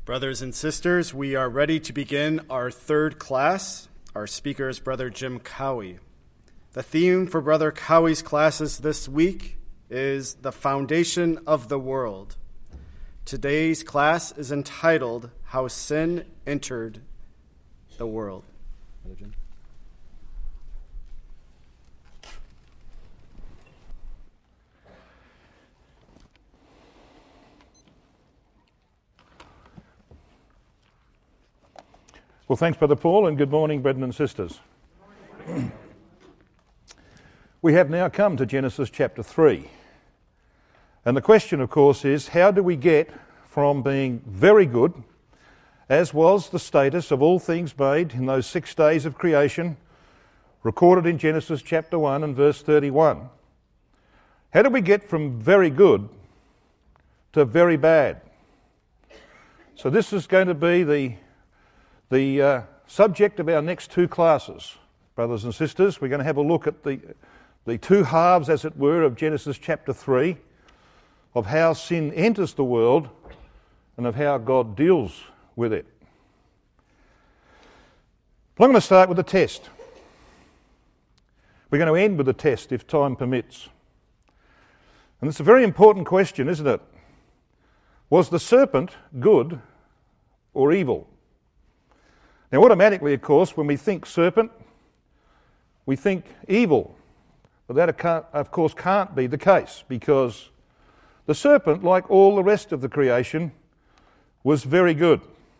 Brothers and sisters, we are ready to begin our third class. Our speaker is Brother Jim Cowie. The theme for Brother Cowie's classes this week is The Foundation of the World. Today's class is entitled, How Sin Entered the World. Brother Jim. Well, thanks, Brother Paul, and good morning, brethren and sisters. We have now come to Genesis chapter 3. And the question, of course, is how do we get from being very good, as was the status of all things made in those 6 days of creation, recorded in Genesis chapter 1 and verse 31, how do we get from very good to very bad? So this is going to be the subject of our next 2 classes, brothers and sisters. We're going to have a look at the 2 halves, as it were, of Genesis chapter 3, of how sin enters the world and of how God deals with it. But I'm going to start with a test. We're going to end with a test if time permits. And it's a very important question, isn't it? Was the serpent good or evil? Now, automatically, of course, when we think serpent, we think evil. But that, of course, can't be the case, because the serpent, like all the rest of the creation, was very good.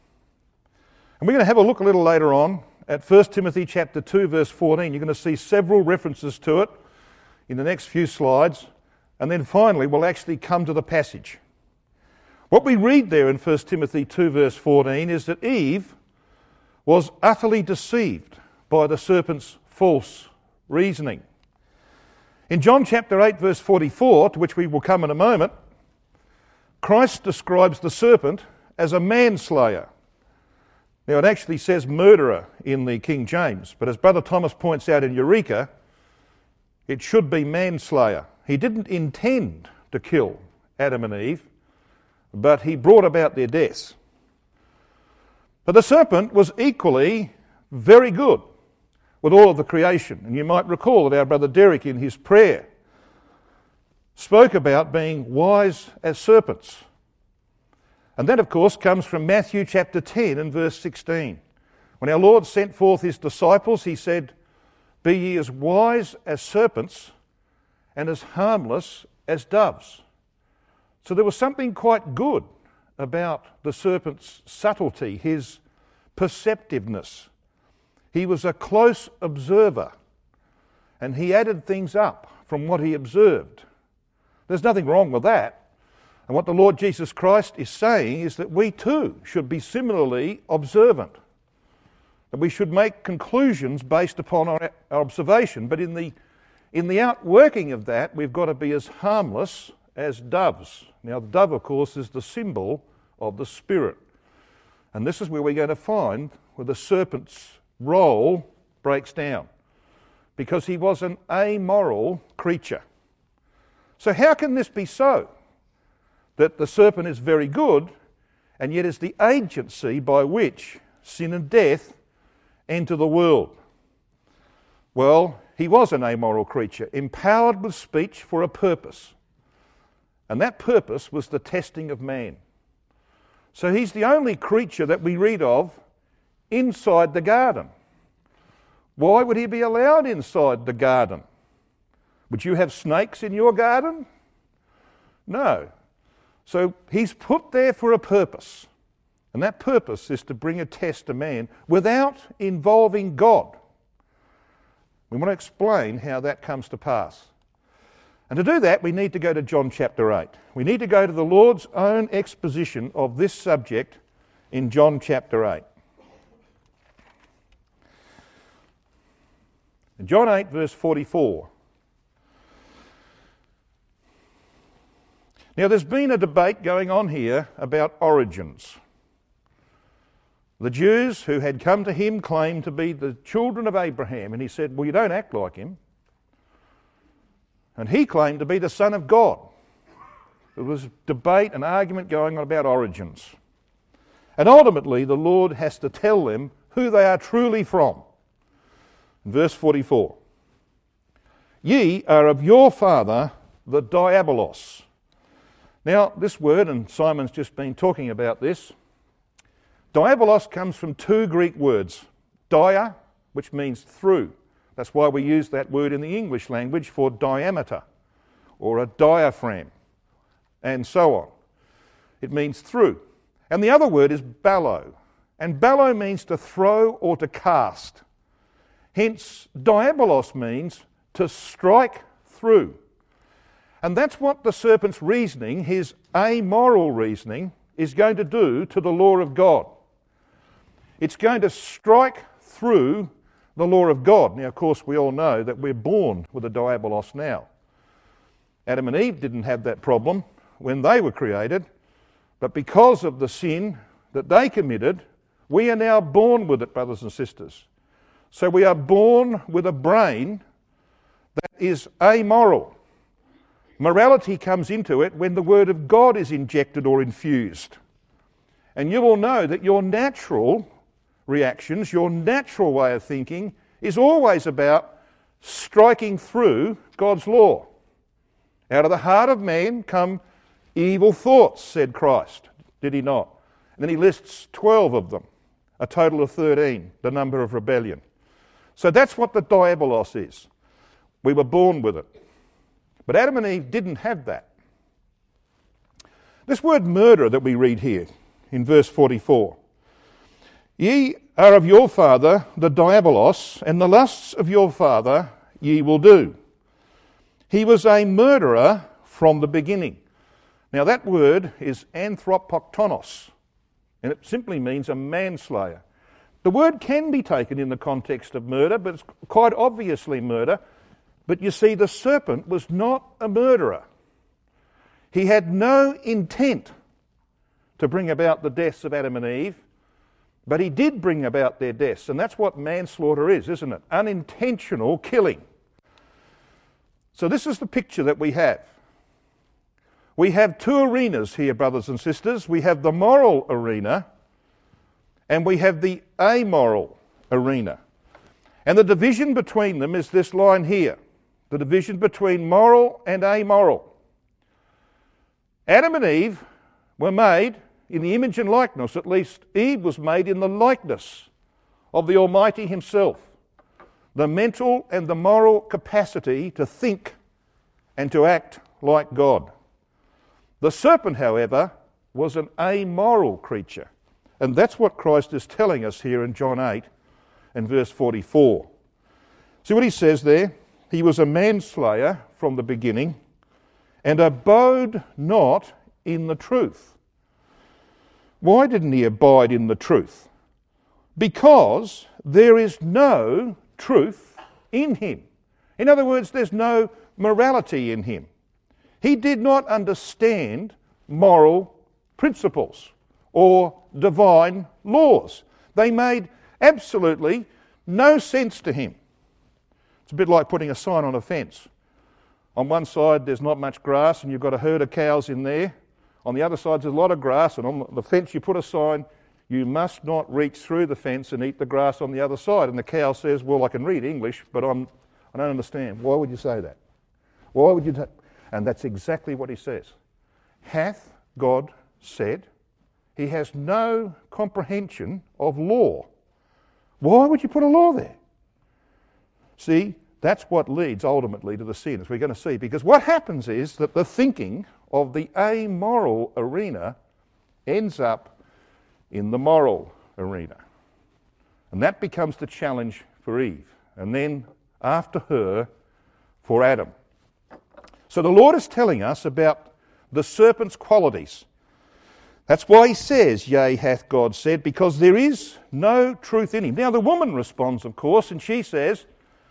And we're going to have a look a little later on at 1 Timothy chapter 2, verse 14. You're going to see several references to it in the next few slides. And then finally, we'll actually come to the passage. What we read there in 1 Timothy 2, verse 14 is that Eve was utterly deceived by the serpent's false reasoning. In John chapter 8, verse 44, to which we will come in a moment, Christ describes the serpent as a manslayer. Now, it actually says murderer in the King James, but as Brother Thomas points out in Eureka, it should be manslayer. He didn't intend to kill Adam and Eve, but he brought about their deaths. But the serpent was equally very good with all of the creation. And you might recall that our brother Derek in his prayer spoke about being wise as serpents. And that, of course, comes from Matthew chapter 10 and verse 16. When our Lord sent forth his disciples, he said, "Be ye as wise as serpents and as harmless as doves." So there was something quite good about the serpent's subtlety, his perceptiveness. He was a close observer, and he added things up from what he observed. There's nothing wrong with that. And what the Lord Jesus Christ is saying is that we too should be similarly observant, that we should make conclusions based upon our observation. But in the outworking of that, we've got to be as harmless as doves. Now, the dove, of course, is the symbol of the Spirit. And this is where we're going to find where the serpent's role breaks down, because he was an amoral creature. So how can this be so, that the serpent is very good and yet is the agency by which sin and death enter the world? Well, he was an amoral creature, empowered with speech for a purpose. And that purpose was the testing of man. So he's the only creature that we read of inside the garden. Why would he be allowed inside the garden? Would you have snakes in your garden? No. So he's put there for a purpose. And that purpose is to bring a test to man without involving God. We want to explain how that comes to pass. And to do that, we need to go to John chapter 8. We need to go to the Lord's own exposition of this subject in John chapter 8. In John 8, verse 44. Now, there's been a debate going on here about origins. The Jews who had come to him claimed to be the children of Abraham, and he said, well, you don't act like him. And he claimed to be the Son of God. There was debate and argument going on about origins. And ultimately, the Lord has to tell them who they are truly from. Verse 44. Ye are of your father, the diabolos. Now, this word, and Simon's just been talking about this, diabolos comes from two Greek words. Dia, which means through. That's why we use that word in the English language for diameter, or a diaphragm, and so on. It means through. And the other word is ballo. And ballo means to throw or to cast. Hence, diabolos means to strike through. And that's what the serpent's reasoning, his amoral reasoning, is going to do to the law of God. It's going to strike through the law of God. Now, of course, we all know that we're born with a diabolos now. Adam and Eve didn't have that problem when they were created, but because of the sin that they committed, we are now born with it, brothers and sisters. So we are born with a brain that is amoral. Morality comes into it when the Word of God is injected or infused. And you will know that your natural reactions, your natural way of thinking, is always about striking through God's law. Out of the heart of man come evil thoughts, said Christ, did he not? And then he lists 12 of them, a total of 13, the number of rebellion. So that's what the diabolos is. We were born with it. But Adam and Eve didn't have that. This word murder that we read here in verse 44. Ye are of your father the diabolos, and the lusts of your father ye will do. He was a murderer from the beginning. Now that word is anthropoktonos, and it simply means a manslayer. The word can be taken in the context of murder, but it's quite obviously murder. But you see, the serpent was not a murderer. He had no intent to bring about the deaths of Adam and Eve, but he did bring about their deaths. And that's what manslaughter is, isn't it? Unintentional killing. So this is the picture that we have. We have two arenas here, brothers and sisters. We have the moral arena and we have the amoral arena. And the division between them is this line here. The division between moral and amoral. Adam and Eve were made in the image and likeness, at least Eve was made in the likeness of the Almighty himself. The mental and the moral capacity to think and to act like God. The serpent, however, was an amoral creature. And that's what Christ is telling us here in John 8 and verse 44. See what he says there? He was a manslayer from the beginning and abode not in the truth. Why didn't he abide in the truth? Because there is no truth in him. In other words, there's no morality in him. He did not understand moral principles or divine laws. They made absolutely no sense to him. It's a bit like putting a sign on a fence. On one side there's not much grass and you've got a herd of cows in there. On the other side there's a lot of grass, and on the fence you put a sign, you must not reach through the fence and eat the grass on the other side. And the cow says, well, I can read English, but I don't understand. Why would you say that? Why would you? And that's exactly what he says. Hath God said? He has no comprehension of law. Why would you put a law there? See, that's what leads ultimately to the sin, as we're going to see. Because what happens is that the thinking of the amoral arena ends up in the moral arena. And that becomes the challenge for Eve. And then, after her, for Adam. So the Lord is telling us about the serpent's qualities. That's why he says, yea, hath God said, because there is no truth in him. Now the woman responds, of course, and she says,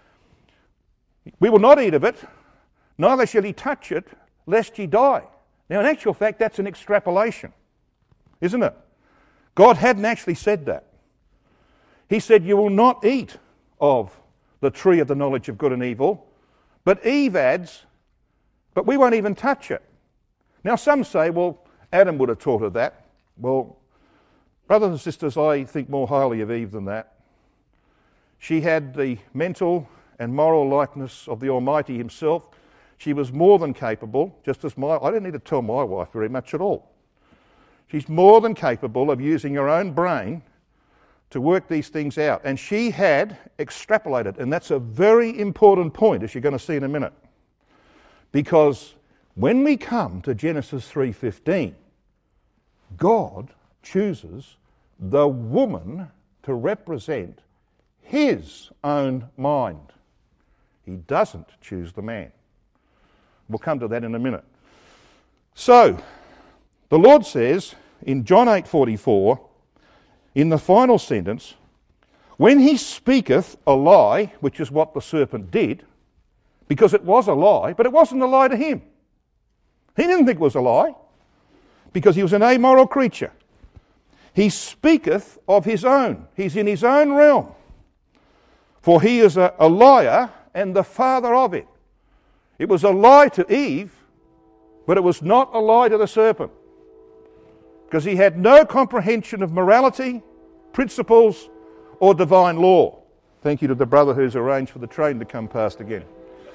we will not eat of it, neither shall he touch it, lest ye die. Now in actual fact, that's an extrapolation, isn't it? God hadn't actually said that. He said, you will not eat of the tree of the knowledge of good and evil, but Eve adds, but we won't even touch it. Now some say, well, Adam would have taught her that. Well, Brothers and sisters, I think more highly of Eve than that. She had the mental and moral likeness of the Almighty himself. She was more than capable, just as I don't need to tell my wife very much at all. She's more than capable of using her own brain to work these things out. And she had extrapolated, and that's a very important point, as you're going to see in a minute. Because when we come to Genesis 3:15, God chooses the woman to represent his own mind. He doesn't choose the man. We'll come to that in a minute. So, the Lord says in John 8:44, in the final sentence, when he speaketh a lie, which is what the serpent did, because it was a lie, but it wasn't a lie to him. He didn't think it was a lie, because he was an amoral creature. He speaketh of his own. He's in his own realm. For he is a liar and the father of it. It was a lie to Eve, but it was not a lie to the serpent, because he had no comprehension of morality, principles, or divine law. Thank you to the brother who's arranged for the train to come past again.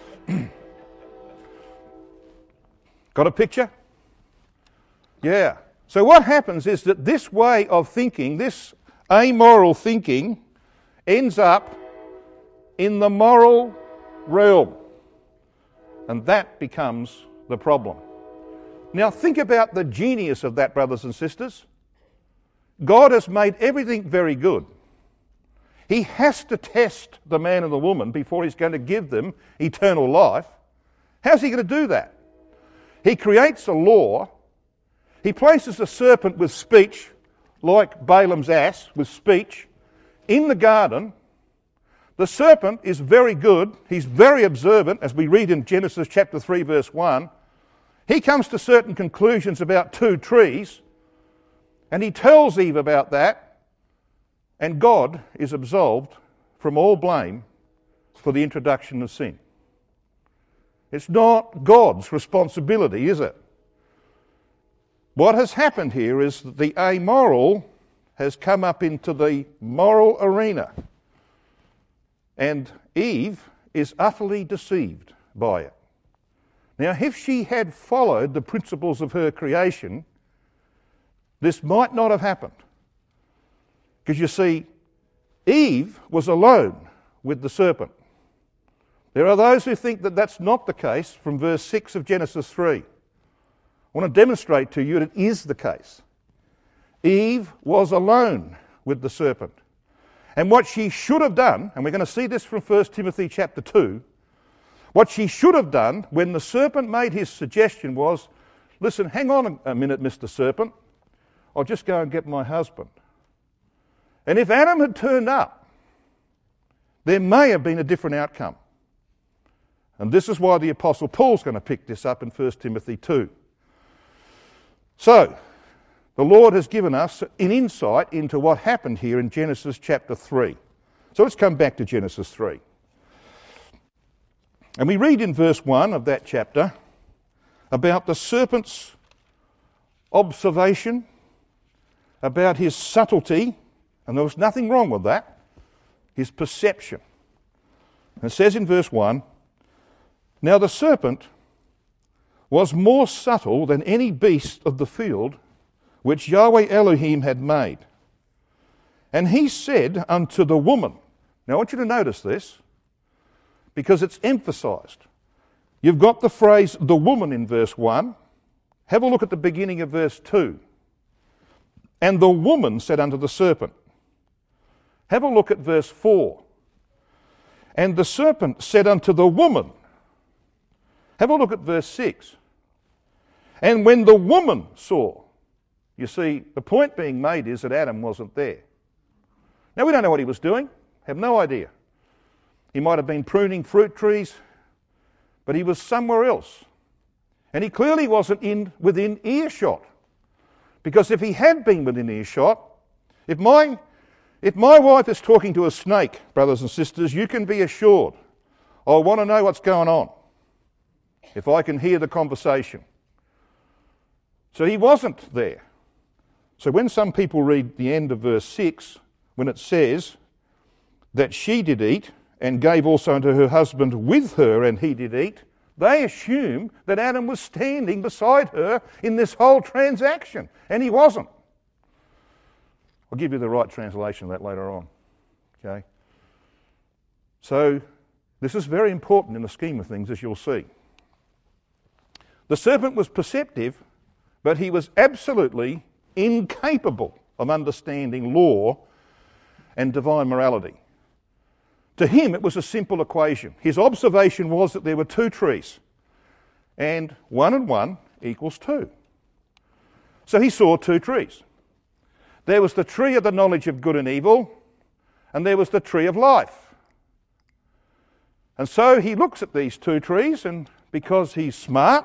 Got a picture? Yeah. So what happens is that this way of thinking, this amoral thinking, ends up in the moral realm. And that becomes the problem. Now think about the genius of that, brothers and sisters. God has made everything very good. He has to test the man and the woman before he's going to give them eternal life. How's he going to do that? He creates a law. He places a serpent with speech, like Balaam's ass with speech, in the garden. The serpent is very good. He's very observant, as we read in Genesis chapter 3, verse 1. He comes to certain conclusions about two trees, and he tells Eve about that, and God is absolved from all blame for the introduction of sin. It's not God's responsibility, is it? What has happened here is that the amoral has come up into the moral arena, and Eve is utterly deceived by it. Now, if she had followed the principles of her creation, this might not have happened. Because you see, Eve was alone with the serpent. There are those who think that that's not the case from verse 6 of Genesis 3. I want to demonstrate to you that it is the case. Eve was alone with the serpent. And what she should have done, and we're going to see this from 1 Timothy chapter 2, what she should have done when the serpent made his suggestion was, listen, hang on a minute, Mr. Serpent, I'll just go and get my husband. And if Adam had turned up, there may have been a different outcome. And this is why the Apostle Paul's going to pick this up in 1 Timothy 2. So, the Lord has given us an insight into what happened here in Genesis chapter 3. So let's come back to Genesis 3. And we read in verse 1 of that chapter about the serpent's observation, about his subtlety, and there was nothing wrong with that, his perception. And it says in verse 1, now the serpent was more subtle than any beast of the field which Yahweh Elohim had made. And he said unto the woman, now I want you to notice this, because it's emphasized. You've got the phrase the woman in verse 1. Have a look at the beginning of verse 2. And the woman said unto the serpent. Have a look at verse 4. And the serpent said unto the woman. Have a look at verse 6. And when the woman saw. You see, the point being made is that Adam wasn't there. Now, we don't know what he was doing. Have no idea. He might have been pruning fruit trees, but he was somewhere else. And he clearly wasn't within earshot. Because if he had been within earshot, if my wife is talking to a snake, brothers and sisters, you can be assured I'll want to know what's going on if I can hear the conversation. So he wasn't there. So when some people read the end of verse 6, when it says that she did eat and gave also unto her husband with her, and he did eat, they assume that Adam was standing beside her in this whole transaction, and he wasn't. I'll give you the right translation of that later on. Okay? So this is very important in the scheme of things, as you'll see. The serpent was perceptive, but he was absolutely incapable of understanding law and divine morality. To him, it was a simple equation. His observation was that there were two trees, and 1 and 1 equals 2. So he saw two trees. There was the tree of the knowledge of good and evil, and there was the tree of life. And so he looks at these two trees, and because he's smart,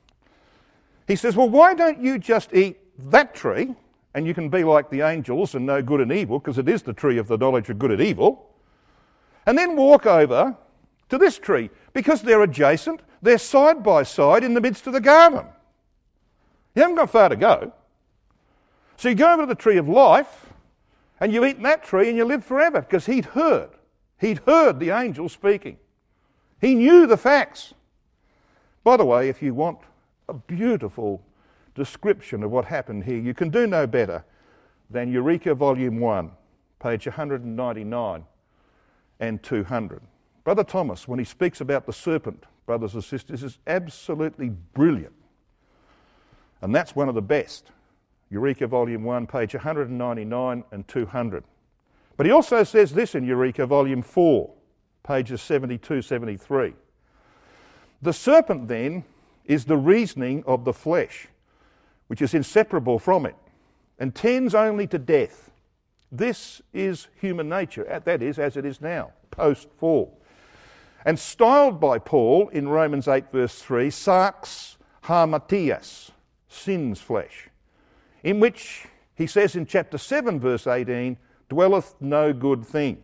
he says, well, why don't you just eat that tree, and you can be like the angels and know good and evil, because it is the tree of the knowledge of good and evil, and then walk over to this tree, because they're adjacent, they're side by side in the midst of the garden. You haven't got far to go. So you go over to the tree of life, and you eat that tree and you live forever, because he'd heard the angel speaking. He knew the facts. By the way, if you want a beautiful description of what happened here, you can do no better than Eureka Volume 1, page 199 and 200. Brother Thomas, when he speaks about the serpent, brothers and sisters, is absolutely brilliant. And that's one of the best. Eureka Volume 1, page 199 and 200. But he also says this in Eureka Volume 4, pages 72, 73. The serpent, then, is the reasoning of the flesh, which is inseparable from it, and tends only to death. This is human nature, that is, as it is now, post-fall. And styled by Paul in Romans 8, verse 3, sarx hamartias, sin's flesh, in which he says in chapter 7, verse 18, dwelleth no good thing.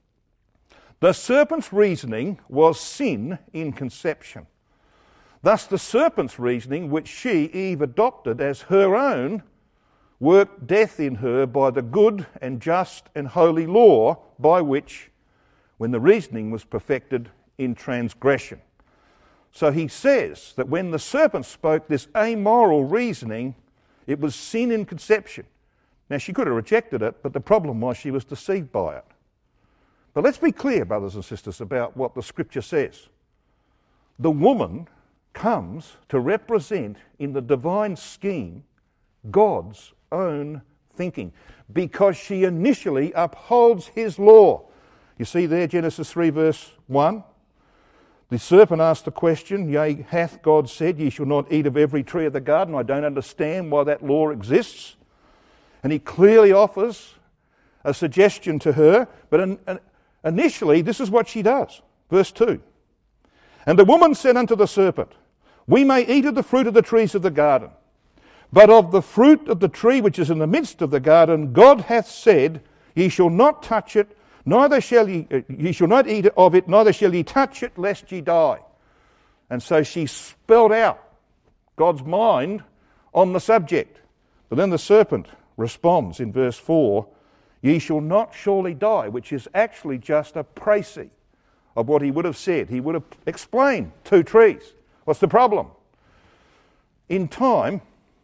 The serpent's reasoning was sin in conception. Thus the serpent's reasoning, which she, Eve, adopted as her own, worked death in her by the good and just and holy law by which, when the reasoning was perfected in transgression. So he says that when the serpent spoke this amoral reasoning, it was sin in conception. Now, she could have rejected it, but the problem was she was deceived by it. But let's be clear, brothers and sisters, about what the Scripture says. The woman comes to represent in the divine scheme God's own thinking, because she initially upholds his law. You see there, Genesis 3, verse 1. The serpent asked the question, yea, hath God said, ye shall not eat of every tree of the garden? I don't understand why that law exists. And he clearly offers a suggestion to her, but initially this is what she does. Verse 2. And the woman said unto the serpent, we may eat of the fruit of the trees of the garden, but of the fruit of the tree which is in the midst of the garden, God hath said, ye shall not touch it, neither shall ye shall not eat of it, neither shall ye touch it, lest ye die. And so she spelled out God's mind on the subject. But then the serpent responds in verse 4, ye shall not surely die, which is actually just a précis of what he would have said. He would have explained two trees. What's the problem? In time,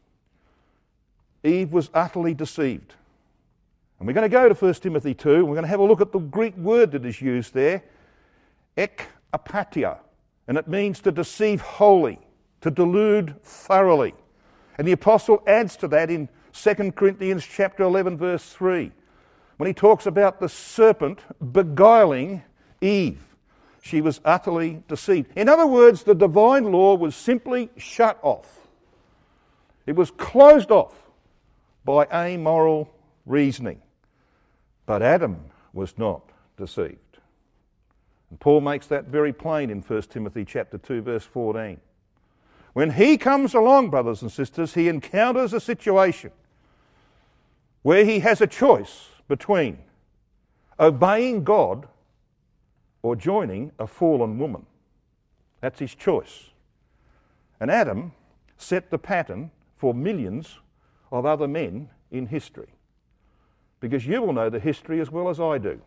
Eve was utterly deceived. And we're going to go to 1 Timothy 2, and we're going to have a look at the Greek word that is used there, ek-apatia, and it means to deceive wholly, to delude thoroughly. And the apostle adds to that in 2 Corinthians chapter 11, verse 3, when he talks about the serpent beguiling Eve. She was utterly deceived. In other words, the divine law was simply shut off. It was closed off by amoral reasoning. But Adam was not deceived. And Paul makes that very plain in 1 Timothy chapter 2, verse 14. When he comes along, brothers and sisters, he encounters a situation where he has a choice between obeying God or joining a fallen woman. That's his choice. And Adam set the pattern for millions of other men in history, because you will know the history as well as I do,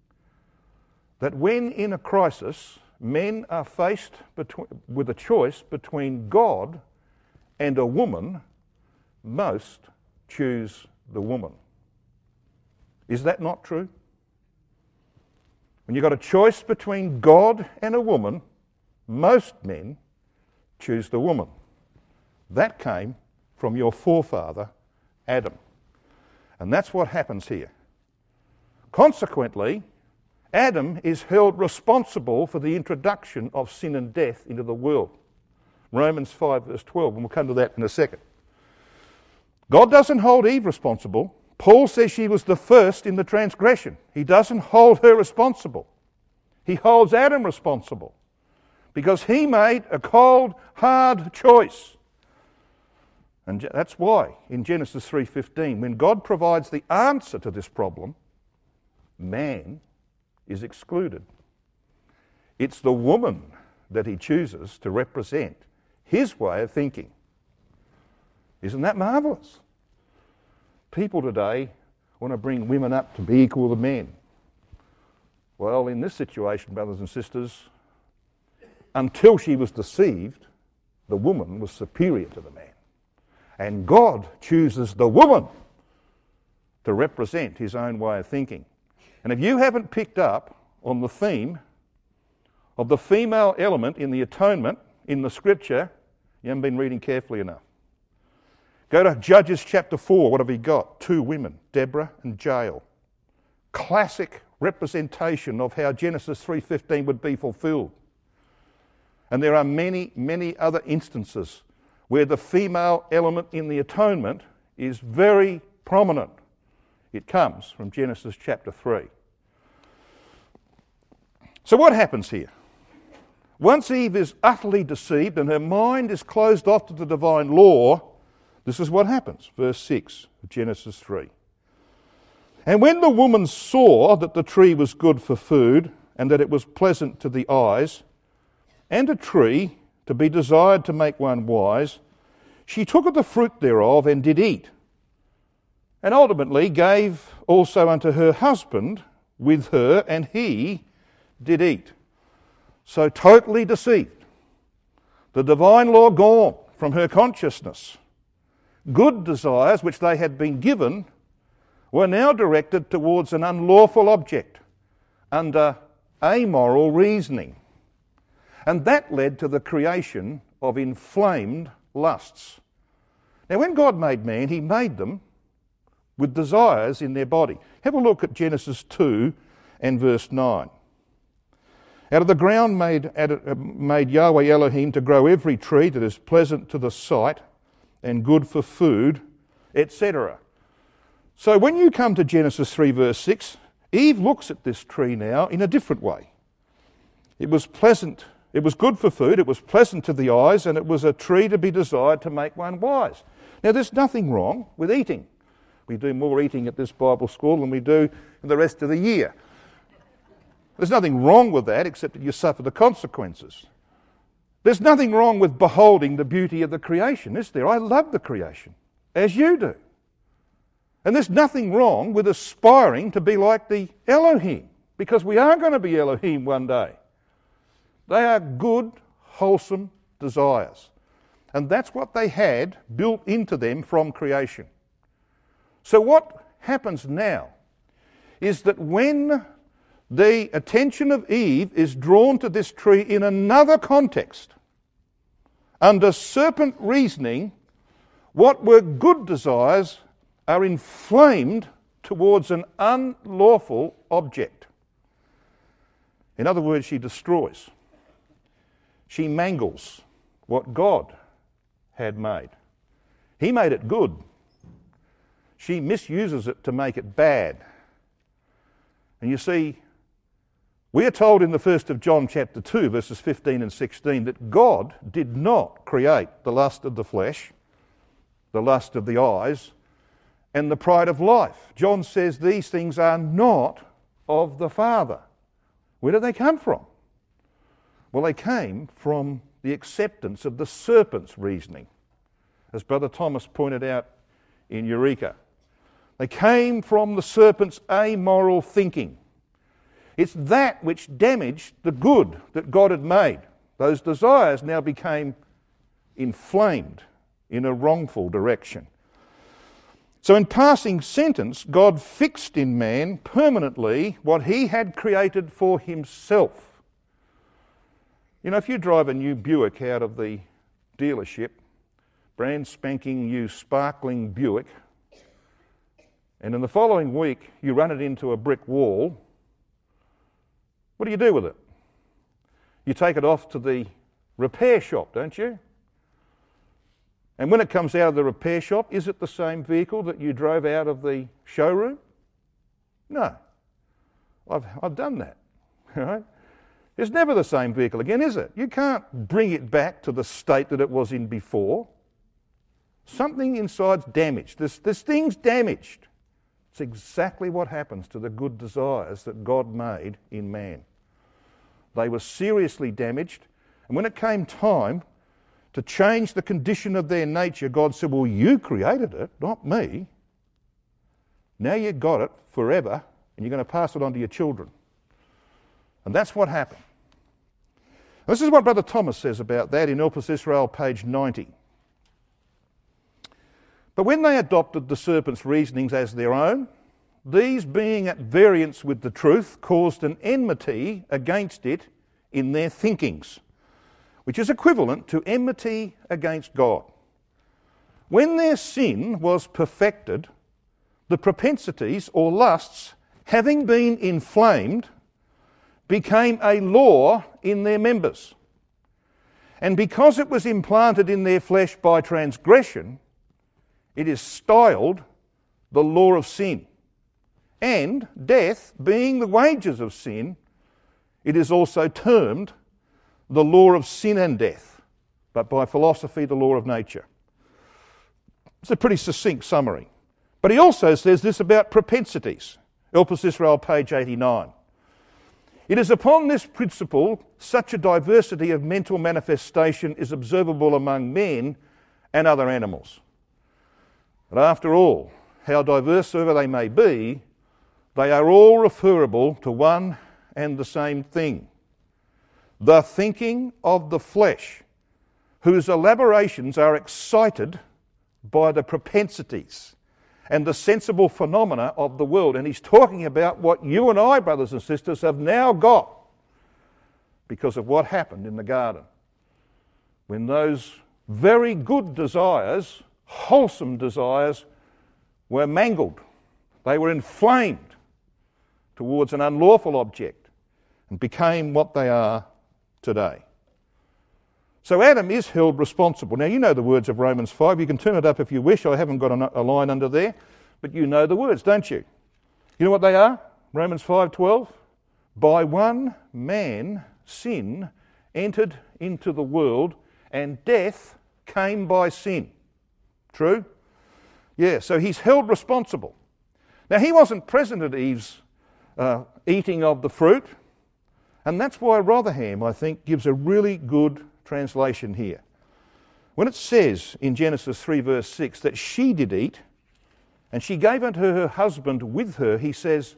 that when in a crisis men are faced with a choice between God and a woman, most choose the woman. Is that not true? When you've got a choice between God and a woman, most men choose the woman. That came from your forefather, Adam. And that's what happens here. Consequently, Adam is held responsible for the introduction of sin and death into the world. Romans 5 verse 12, and we'll come to that in a second. God doesn't hold Eve responsible. Paul says she was the first in the transgression. He doesn't hold her responsible. He holds Adam responsible because he made a cold, hard choice. And that's why in Genesis 3:15, when God provides the answer to this problem, man is excluded. It's the woman that he chooses to represent his way of thinking. Isn't that marvellous? People today want to bring women up to be equal to men. Well, in this situation, brothers and sisters, until she was deceived, the woman was superior to the man. And God chooses the woman to represent his own way of thinking. And if you haven't picked up on the theme of the female element in the atonement in the scripture, you haven't been reading carefully enough. Go to Judges chapter 4. What have we got? 2 women, Deborah and Jael. Classic representation of how Genesis 3:15 would be fulfilled. And there are many, many other instances where the female element in the atonement is very prominent. It comes from Genesis chapter 3. So what happens here? Once Eve is utterly deceived and her mind is closed off to the divine law, this is what happens. Verse 6 of Genesis 3. And when the woman saw that the tree was good for food and that it was pleasant to the eyes, and a tree to be desired to make one wise, she took of the fruit thereof and did eat, and ultimately gave also unto her husband with her, and he did eat. So totally deceived. The divine law gone from her consciousness. Good desires which they had been given were now directed towards an unlawful object under amoral reasoning. And that led to the creation of inflamed lusts. Now when God made man, he made them with desires in their body. Have a look at Genesis 2 and verse 9. Out of the ground made Yahweh Elohim to grow every tree that is pleasant to the sight and good for food, etc. So when you come to Genesis 3 verse 6, Eve looks at this tree now in a different way. It was pleasant, it was good for food, it was pleasant to the eyes, and it was a tree to be desired to make one wise. Now there's nothing wrong with eating. We do more eating at this Bible school than we do in the rest of the year. There's nothing wrong with that except that you suffer the consequences. There's nothing wrong with beholding the beauty of the creation, is there? I love the creation, as you do. And there's nothing wrong with aspiring to be like the Elohim, because we are going to be Elohim one day. They are good, wholesome desires. And that's what they had built into them from creation. So what happens now is that when the attention of Eve is drawn to this tree in another context, under serpent reasoning, what were good desires are inflamed towards an unlawful object. In other words, she destroys. She mangles what God had made. He made it good. She misuses it to make it bad. And you see, we are told in the 1st of John chapter 2, verses 15 and 16, that God did not create the lust of the flesh, the lust of the eyes, and the pride of life. John says these things are not of the Father. Where did they come from? Well, they came from the acceptance of the serpent's reasoning, as Brother Thomas pointed out in Eureka. They came from the serpent's amoral thinking. It's that which damaged the good that God had made. Those desires now became inflamed in a wrongful direction. So in passing sentence, God fixed in man permanently what he had created for himself. You know, if you drive a new Buick out of the dealership, brand spanking new sparkling Buick, and in the following week you run it into a brick wall, what do you do with it? You take it off to the repair shop, don't you? And when it comes out of the repair shop, is it the same vehicle that you drove out of the showroom? No. I've done that. Right? It's never the same vehicle again, is it? You can't bring it back to the state that it was in before. Something inside's damaged. This thing's damaged. It's exactly what happens to the good desires that God made in man. They were seriously damaged, and when it came time to change the condition of their nature, God said, well, you created it, not me. Now you've got it forever, and you're going to pass it on to your children. And that's what happened. This is what Brother Thomas says about that in Elpis Israel, page 90. But when they adopted the serpent's reasonings as their own, these being at variance with the truth caused an enmity against it in their thinkings, which is equivalent to enmity against God. When their sin was perfected, the propensities or lusts, having been inflamed, became a law in their members. And because it was implanted in their flesh by transgression, it is styled the law of sin. And death, being the wages of sin, it is also termed the law of sin and death, but by philosophy, the law of nature. It's a pretty succinct summary. But he also says this about propensities. Elpis Israel, page 89. It is upon this principle such a diversity of mental manifestation is observable among men and other animals. But after all, how diverse soever they may be, they are all referable to one and the same thing. The thinking of the flesh, whose elaborations are excited by the propensities and the sensible phenomena of the world. And he's talking about what you and I, brothers and sisters, have now got because of what happened in the garden. When those very good desires, wholesome desires, were mangled. They were inflamed towards an unlawful object and became what they are today. So Adam is held responsible. Now you know the words of Romans 5. You can turn it up if you wish. I haven't got a line under there. But you know the words, don't you? You know what they are? Romans 5:12. By one man sin entered into the world, and death came by sin. True? Yeah, so he's held responsible. Now he wasn't present at Eve's eating of the fruit, and that's why Rotherham, I think, gives a really good translation here. When it says in Genesis 3 verse 6 that she did eat, and she gave unto her husband with her, he says,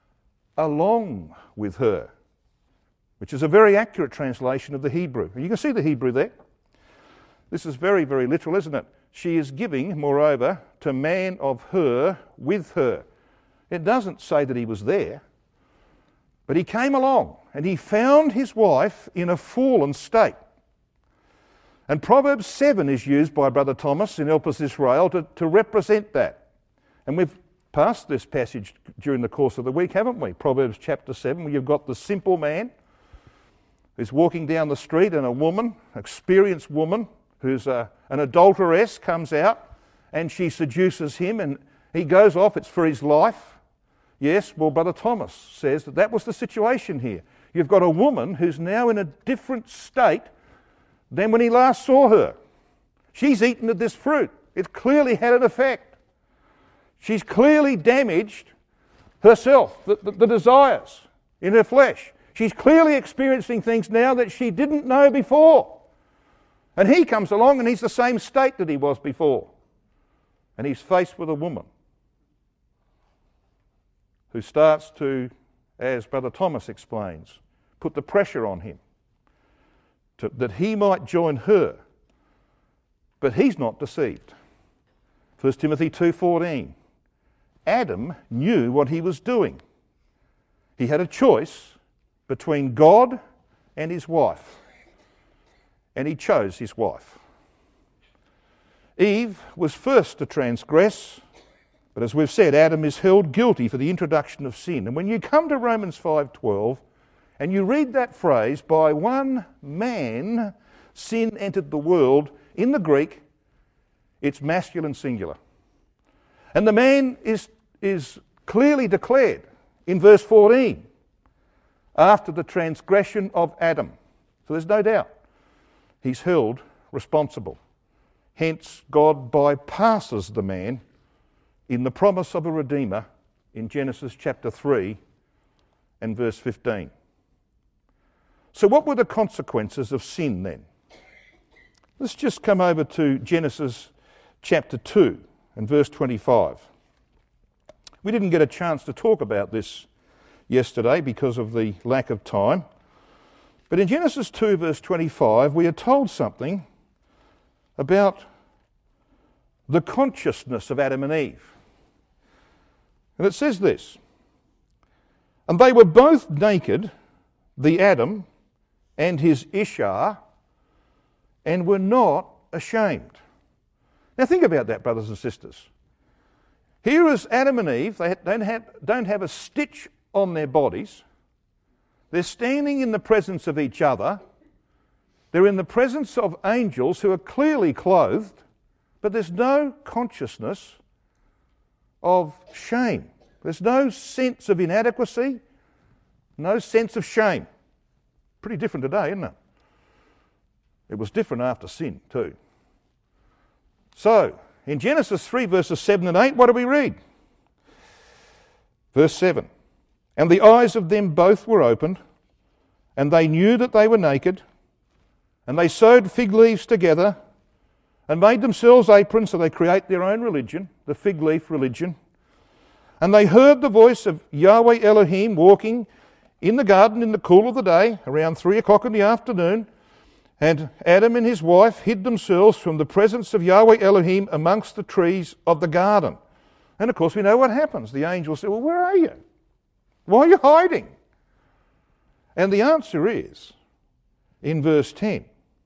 along with her, which is a very accurate translation of the Hebrew. And you can see the Hebrew there. This is very, very literal, isn't it? She is giving, moreover, to man of her with her. It doesn't say that he was there, but he came along and he found his wife in a fallen state. And Proverbs 7 is used by Brother Thomas in Elpis Israel to represent that. And we've passed this passage during the course of the week, haven't we? Proverbs chapter 7, where you've got the simple man who's walking down the street and a woman, experienced woman, who's an adulteress, comes out and she seduces him and he goes off. It's for his life. Yes, well, Brother Thomas says that was the situation here. You've got a woman who's now in a different state than when he last saw her. She's eaten of this fruit. It's clearly had an effect. She's clearly damaged herself, the desires in her flesh. She's clearly experiencing things now that she didn't know before. And he comes along and he's the same state that he was before. And he's faced with a woman who starts to, as Brother Thomas explains, put the pressure on him that he might join her. But he's not deceived. 1 Timothy 2:14. Adam knew what he was doing. He had a choice between God and his wife, and he chose his wife. Eve was first to transgress, but as we've said, Adam is held guilty for the introduction of sin. And when you come to Romans 5:12 and you read that phrase, by one man sin entered the world, in the Greek it's masculine singular. And the man is clearly declared in verse 14 after the transgression of Adam. So there's no doubt he's held responsible. Hence, God bypasses the man in the promise of a Redeemer in Genesis chapter 3 and verse 15. So what were the consequences of sin then? Let's just come over to Genesis chapter 2 and verse 25. We didn't get a chance to talk about this yesterday because of the lack of time. But in Genesis 2 verse 25 we are told something about the consciousness of Adam and Eve. And it says this: "And they were both naked, the Adam and his Ishar, and were not ashamed." Now think about that, brothers and sisters. Here is Adam and Eve. They don't have a stitch on their bodies. They're standing in the presence of each other. They're in the presence of angels who are clearly clothed, but there's no consciousness of shame. There's no sense of inadequacy, no sense of shame. Pretty different today, isn't it? It was different after sin too. So, in Genesis 3 verses 7 and 8, what do we read? Verse 7, "And the eyes of them both were opened, and they knew that they were naked, and they sewed fig leaves together, and made themselves aprons," so they create their own religion, the fig leaf religion. "And they heard the voice of Yahweh Elohim walking in the garden in the cool of the day, around 3 o'clock in the afternoon. And Adam and his wife hid themselves from the presence of Yahweh Elohim amongst the trees of the garden." And of course we know what happens. The angel said, "Well, where are you? Why are you hiding?" And the answer is, in verse 10,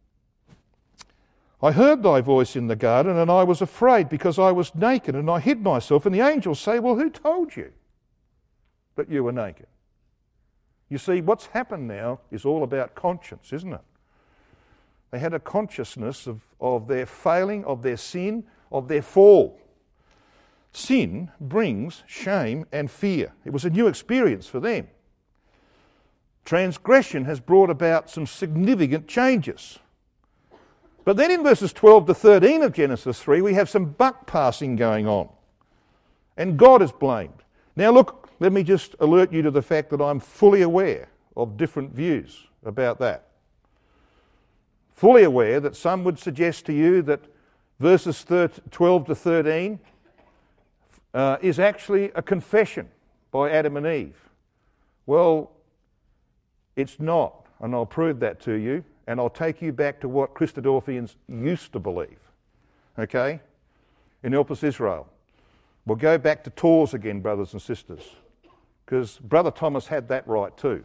"I heard thy voice in the garden, and I was afraid because I was naked, and I hid myself." And the angels say, "Well, who told you that you were naked?" You see, what's happened now is all about conscience, isn't it? They had a consciousness of their failing, of their sin, of their fall. Sin brings shame and fear. It was a new experience for them. Transgression has brought about some significant changes. But then in verses 12 to 13 of Genesis 3, we have some buck passing going on. And God is blamed. Now look, let me just alert you to the fact that I'm fully aware of different views about that. Fully aware that some would suggest to you that verses 12 to 13 is actually a confession by Adam and Eve. Well, it's not, and I'll prove that to you, and I'll take you back to what Christadelphians used to believe, okay, in Elpis Israel. We'll go back to Tours again, brothers and sisters, because Brother Thomas had that right too.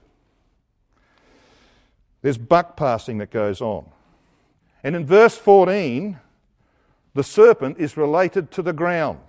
There's buck passing that goes on. And in verse 14, the serpent is related to the ground.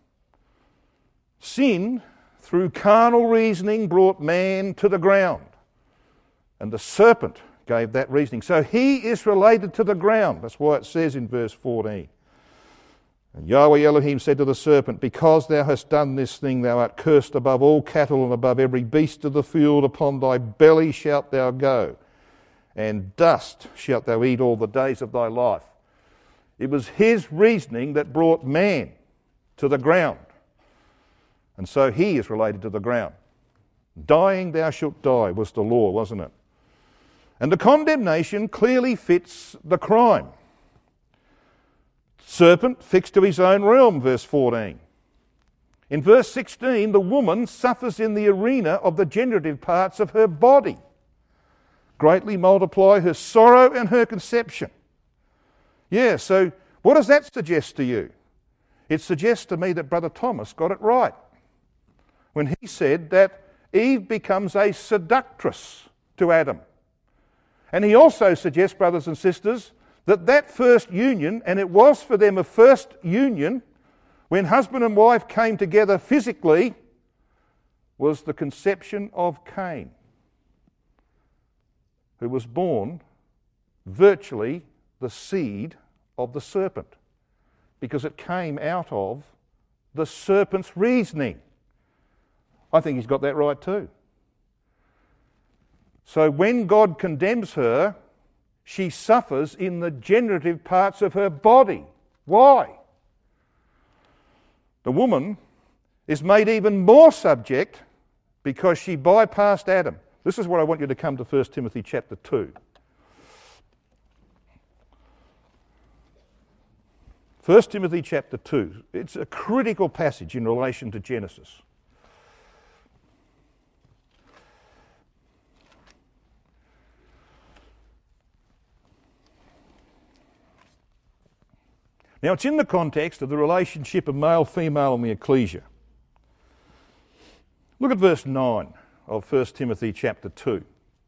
Sin, through carnal reasoning, brought man to the ground. And the serpent gave that reasoning. So he is related to the ground. That's why it says in verse 14. "And Yahweh Elohim said to the serpent, Because thou hast done this thing, thou art cursed above all cattle and above every beast of the field. Upon thy belly shalt thou go, and dust shalt thou eat all the days of thy life." It was his reasoning that brought man to the ground. And so he is related to the ground. Dying thou shalt die was the law, wasn't it? And the condemnation clearly fits the crime. Serpent fixed to his own realm, verse 14. In verse 16, the woman suffers in the arena of the generative parts of her body. Greatly multiply her sorrow and her conception. Yeah, so what does that suggest to you? It suggests to me that Brother Thomas got it right when he said that Eve becomes a seductress to Adam. And he also suggests, brothers and sisters, that that first union, and it was for them a first union, when husband and wife came together physically, was the conception of Cain, who was born virtually the seed of the serpent, because it came out of the serpent's reasoning. I think he's got that right too. So when God condemns her, she suffers in the generative parts of her body. Why? The woman is made even more subject because she bypassed Adam. This is what I want you to come to 1 Timothy chapter 2. 1 Timothy chapter 2. It's a critical passage in relation to Genesis. Now, it's in the context of the relationship of male-female in the ecclesia. Look at verse 9 of 1 Timothy chapter 2.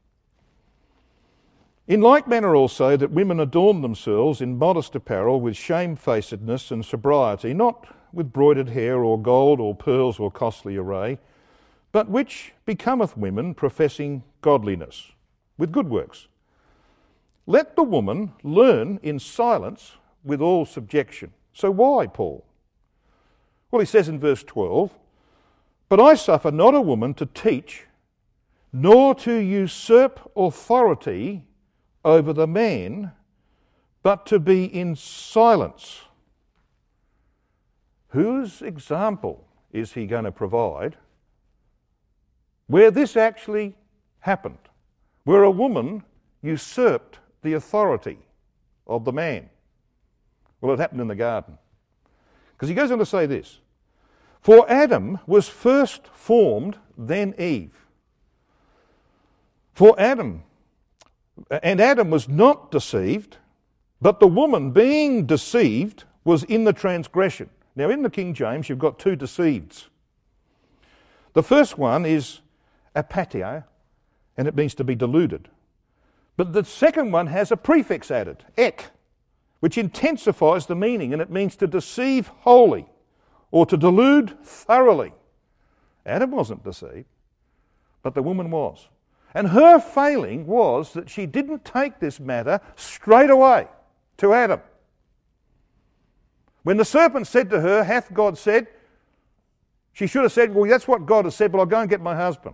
In like manner also that women adorn themselves in modest apparel with shamefacedness and sobriety, not with broidered hair or gold or pearls or costly array, but which becometh women professing godliness, with good works. Let the woman learn in silence with all subjection. So why, Paul? Well, he says in verse 12, but I suffer not a woman to teach, nor to usurp authority over the man, but to be in silence. Whose example is he going to provide where this actually happened, where a woman usurped the authority of the man? Well, it happened in the garden. Because he goes on to say this, for Adam was first formed, then Eve. And Adam was not deceived, but the woman being deceived was in the transgression. Now in the King James you've got two deceiveds. The first one is apatio, and it means to be deluded. But the second one has a prefix added, ek, which intensifies the meaning, and it means to deceive wholly or to delude thoroughly. Adam wasn't deceived, but the woman was. And her failing was that she didn't take this matter straight away to Adam. When the serpent said to her, hath God said, she should have said, well, that's what God has said, but I'll go and get my husband.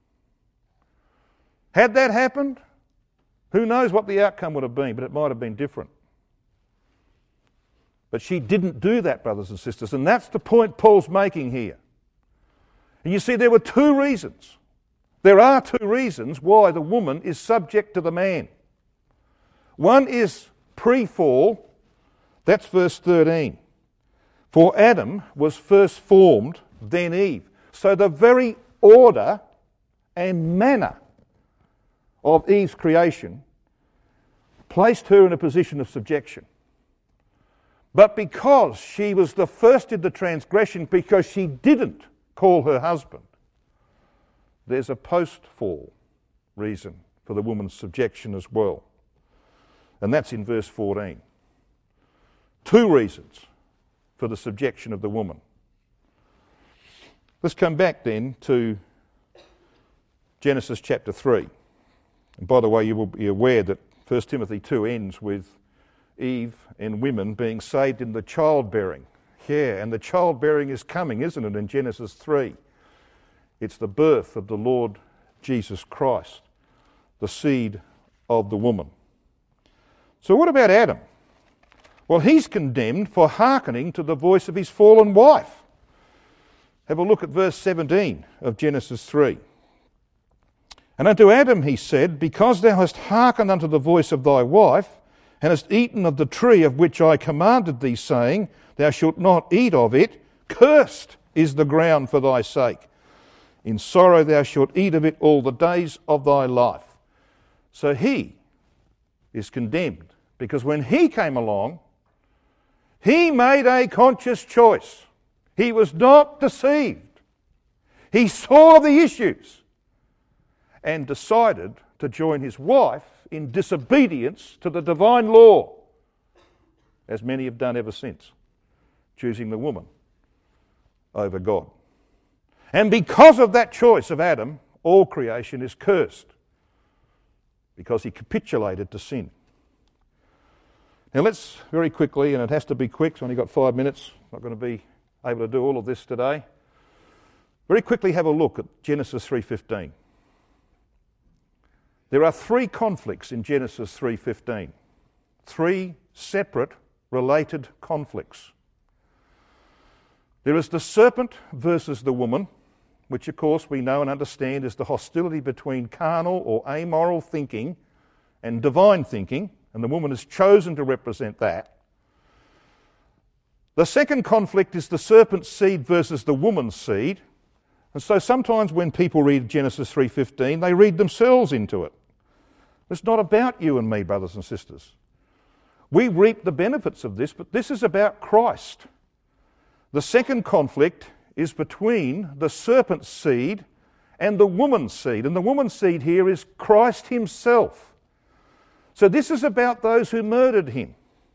Had that happened, who knows what the outcome would have been, but it might have been different. But she didn't do that, brothers and sisters, and that's the point Paul's making here. And you see, there were two reasons. There are two reasons why the woman is subject to the man. One is pre-fall, that's verse 13. For Adam was first formed, then Eve. So the very order and manner of Eve's creation placed her in a position of subjection. But because she was the first in the transgression, because she didn't call her husband, there's a post-fall reason for the woman's subjection as well. And that's in verse 14. Two reasons for the subjection of the woman. Let's come back then to Genesis chapter 3. And by the way, you will be aware that 1 Timothy 2 ends with Eve and women being saved in the childbearing. Yeah, and the childbearing is coming, isn't it, in Genesis 3? It's the birth of the Lord Jesus Christ, the seed of the woman. So what about Adam? Well, he's condemned for hearkening to the voice of his fallen wife. Have a look at verse 17 of Genesis 3. And unto Adam he said, because thou hast hearkened unto the voice of thy wife, and hast eaten of the tree of which I commanded thee, saying, thou shalt not eat of it, cursed is the ground for thy sake. In sorrow thou shalt eat of it all the days of thy life. So he is condemned because when he came along, he made a conscious choice. He was not deceived. He saw the issues and decided to join his wife in disobedience to the divine law, as many have done ever since, choosing the woman over God. And because of that choice of Adam, all creation is cursed, because he capitulated to sin. Now let's very quickly, and it has to be quick, so I've only got 5 minutes, not going to be able to do all of this today. Very quickly have a look at Genesis 3:15. There are 3 conflicts in Genesis 3:15. 3 separate, related conflicts. There is the serpent versus the woman, which of course we know and understand is the hostility between carnal or amoral thinking and divine thinking, and the woman is chosen to represent that. The second conflict is the serpent's seed versus the woman's seed, and so sometimes when people read Genesis 3:15, they read themselves into it. It's not about you and me, brothers and sisters. We reap the benefits of this, but this is about Christ. The second conflict is between the serpent's seed and the woman's seed, and the woman's seed here is Christ himself. So this is about those who murdered him,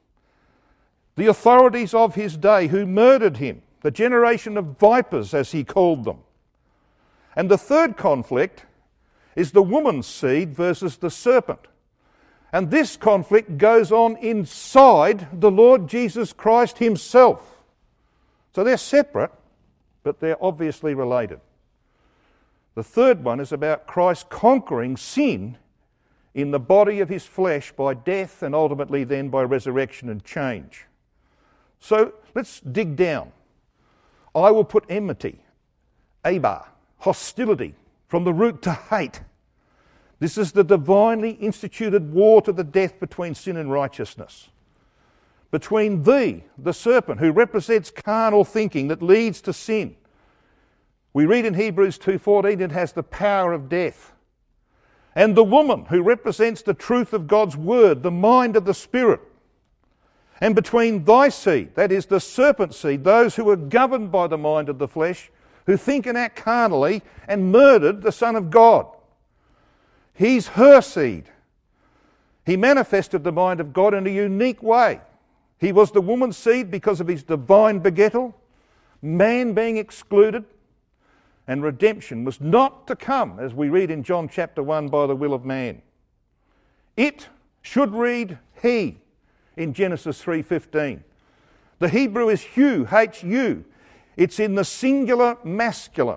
the authorities of his day who murdered him, the generation of vipers, as he called them. And the third conflict is the woman's seed versus the serpent. And this conflict goes on inside the Lord Jesus Christ himself. So they're separate, but they're obviously related. The third one is about Christ conquering sin in the body of his flesh by death and ultimately then by resurrection and change. So let's dig down. I will put enmity, abar, hostility, from the root to hate. This is the divinely instituted war to the death between sin and righteousness. Between thee, the serpent, who represents carnal thinking that leads to sin. We read in Hebrews 2:14 it has the power of death. And the woman, who represents the truth of God's word, the mind of the Spirit. And between thy seed, that is the serpent seed, those who are governed by the mind of the flesh, who think and act carnally and murdered the Son of God. He's her seed. He manifested the mind of God in a unique way. He was the woman's seed because of his divine begettal, man being excluded, and redemption was not to come, as we read in John chapter 1, by the will of man. It should read he in Genesis 3:15. The Hebrew is hu, H-U. It's in the singular masculine.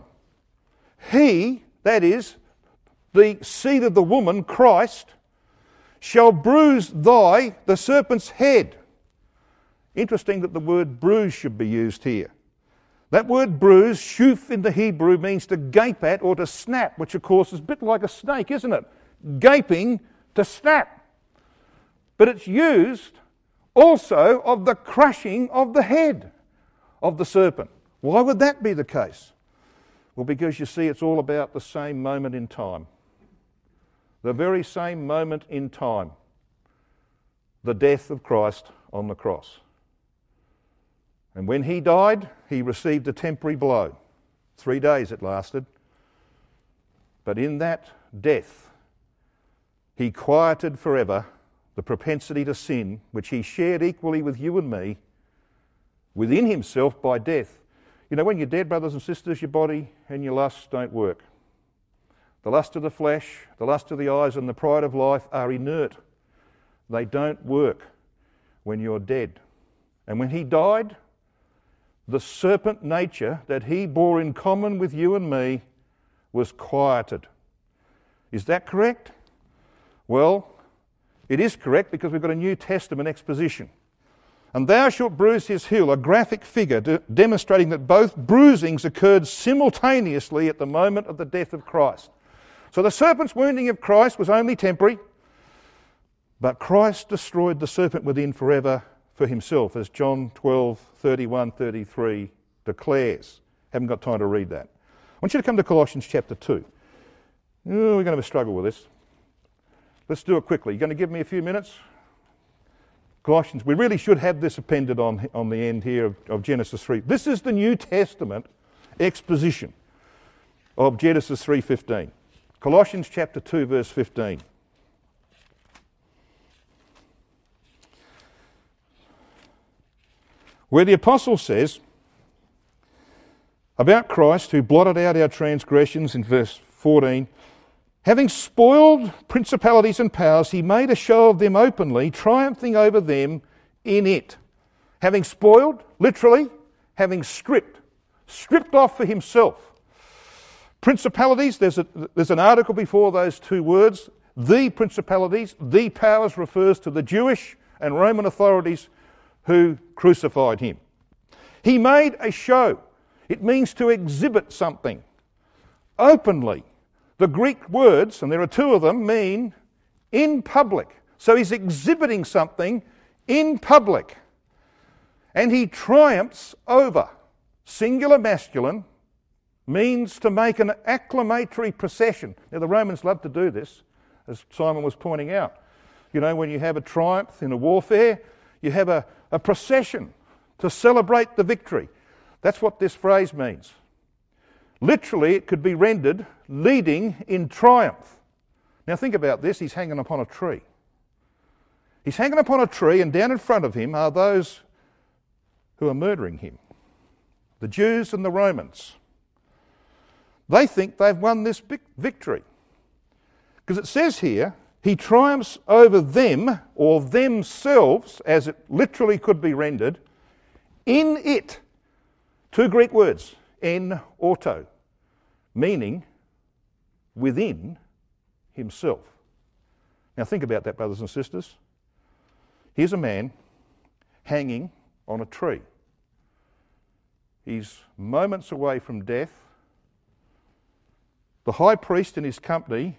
He, that is, the seed of the woman, Christ, shall bruise thy, the serpent's head. Interesting that the word bruise should be used here. That word bruise, shuf in the Hebrew, means to gape at or to snap, which of course is a bit like a snake, isn't it? Gaping to snap. But it's used also of the crushing of the head of the serpent. Why would that be the case? Well, because you see, it's all about the same moment in time. The very same moment in time. The death of Christ on the cross. And when he died, he received a temporary blow. 3 days it lasted. But in that death, he quieted forever the propensity to sin, which he shared equally with you and me, within himself by death. You know, when you're dead, brothers and sisters, your body and your lusts don't work. The lust of the flesh, the lust of the eyes, and the pride of life are inert. They don't work when you're dead. And when he died, the serpent nature that he bore in common with you and me was quieted. Is that correct? Well, it is correct because we've got a New Testament exposition. And thou shalt bruise his heel, a graphic figure demonstrating that both bruisings occurred simultaneously at the moment of the death of Christ. So the serpent's wounding of Christ was only temporary, but Christ destroyed the serpent within forever for himself, as John 12:31-33 declares. Haven't got time to read that. I want you to come to Colossians chapter 2. We're going to have a struggle with this. Let's do it quickly. You're going to give me a few minutes? Colossians, we really should have this appended on the end here of Genesis 3. This is the New Testament exposition of Genesis 3:15. Colossians chapter 2 verse 15. Where the apostle says about Christ who blotted out our transgressions in verse 14, having spoiled principalities and powers, he made a show of them openly, triumphing over them in it. Having spoiled, literally, having stripped off for himself. Principalities, there's an article before those two words. The principalities, the powers refers to the Jewish and Roman authorities who crucified him. He made a show. It means to exhibit something openly. The Greek words, and there are two of them, mean in public. So he's exhibiting something in public. And he triumphs over. Singular masculine means to make an acclamatory procession. Now the Romans loved to do this, as Simon was pointing out. You know, when you have a triumph in a warfare, you have a procession to celebrate the victory. That's what this phrase means. Literally, it could be rendered leading in triumph. Now think about this, he's hanging upon a tree. He's hanging upon a tree, and down in front of him are those who are murdering him. The Jews and the Romans. They think they've won this victory. Because it says here, he triumphs over them, or themselves, as it literally could be rendered, in it. Two Greek words, en auto, meaning within himself. Now think about that, brothers and sisters. Here's a man hanging on a tree. He's moments away from death. The high priest and his company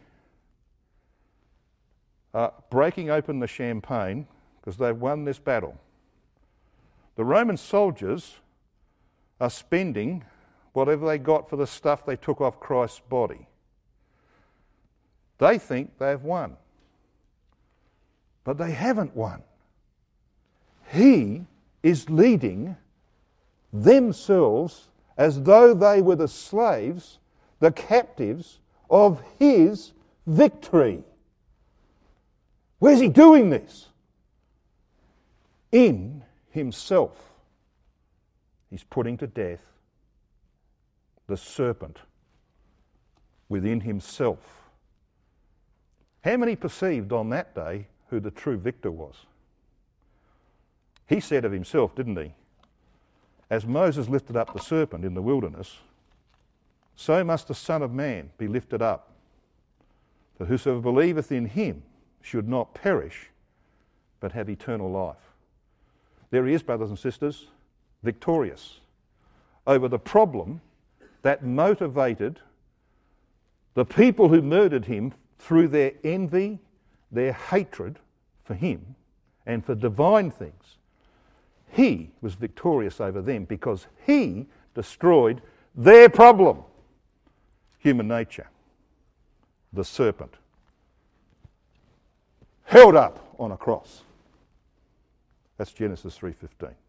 are breaking open the champagne because they've won this battle. The Roman soldiers are spending whatever they got for the stuff they took off Christ's body. They think they've won. But they haven't won. He is leading themselves as though they were the slaves, the captives of his victory. Where's he doing this? In himself. He's putting to death the serpent within himself. How many perceived on that day who the true victor was? He said of himself, didn't he? As Moses lifted up the serpent in the wilderness, so must the Son of Man be lifted up, that whosoever believeth in him should not perish, but have eternal life. There he is, brothers and sisters, victorious over the problem that motivated the people who murdered him through their envy, their hatred for him, and for divine things. He was victorious over them because he destroyed their problem, human nature, the serpent, held up on a cross. That's Genesis 3:15.